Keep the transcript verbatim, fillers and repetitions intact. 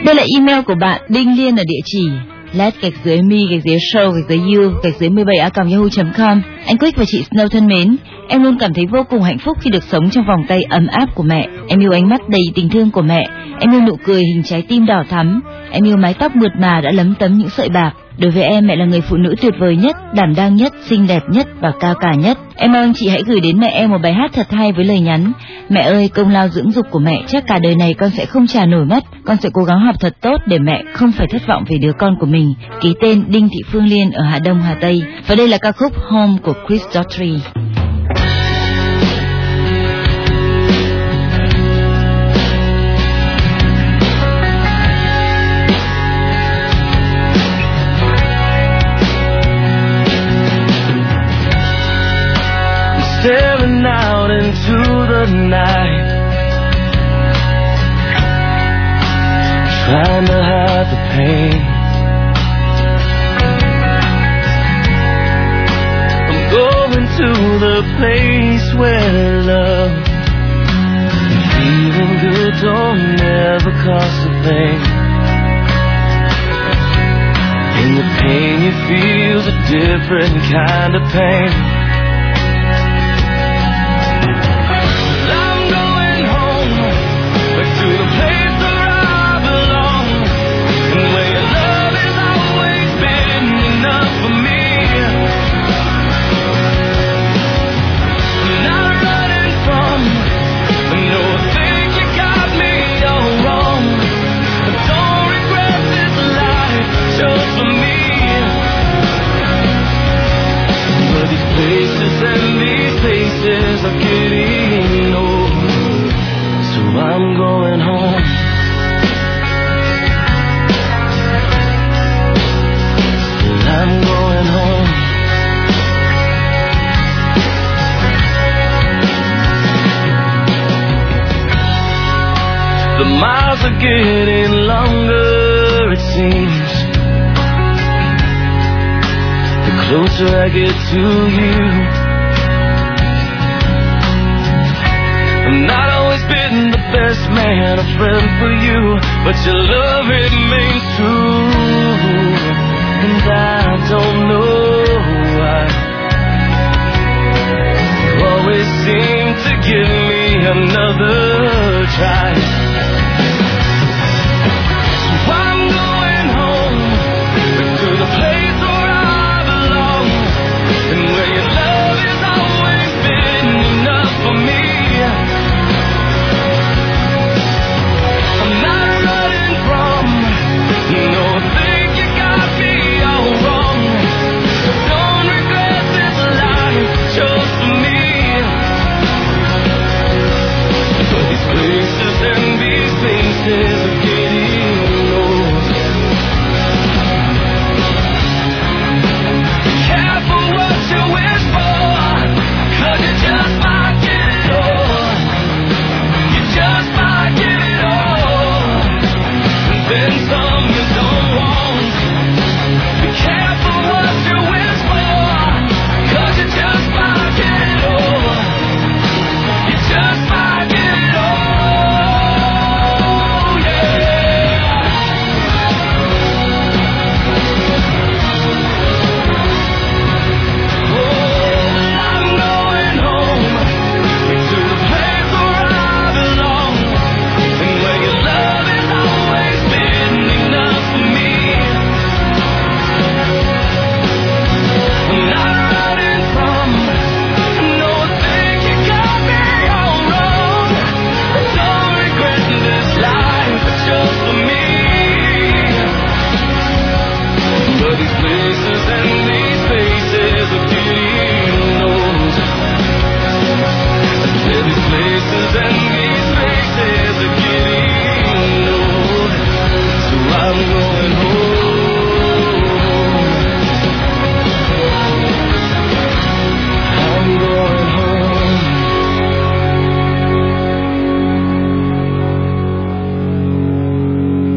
Đây là email của bạn Đinh Liên ở địa chỉ let gạch dưới me gạch dưới show gạch dưới you gạch dưới mười bảy a còng yahoo chấm com. Anh Quick và chị Snow thân mến, em luôn cảm thấy vô cùng hạnh phúc khi được sống trong vòng tay ấm áp của mẹ. Em yêu ánh mắt đầy tình thương của mẹ, em yêu nụ cười hình trái tim đỏ thắm, em yêu mái tóc mượt mà đã lấm tấm những sợi bạc. Đối với em, mẹ là người phụ nữ tuyệt vời nhất, đảm đang nhất, xinh đẹp nhất và cao cả nhất. Em mong chị hãy gửi đến mẹ em một bài hát thật hay với lời nhắn: mẹ ơi, công lao dưỡng dục của mẹ chắc cả đời này con sẽ không trả nổi mất. Con sẽ cố gắng học thật tốt để mẹ không phải thất vọng về đứa con của mình. Ký tên Đinh Thị Phương Liên ở Hà Đông, Hà Tây. Và đây là ca khúc Home của Chris Daughtry. Staring out into the night, trying to hide the pain. I'm going to the place where love and feeling good don't ever cost a thing. And the pain you feel's a different kind of pain. To the place where I belong, and where your love has always been enough for me. Not running from, no, I think you got me all wrong. But don't regret this life just for me. But these places and these faces are getting old, so I'm going home. Well, I'm going home. The miles are getting longer, it seems. The closer I get to you. I'm not always been the best man, a friend for you, but your love remains true, and I don't know why. You always seem to give me another try.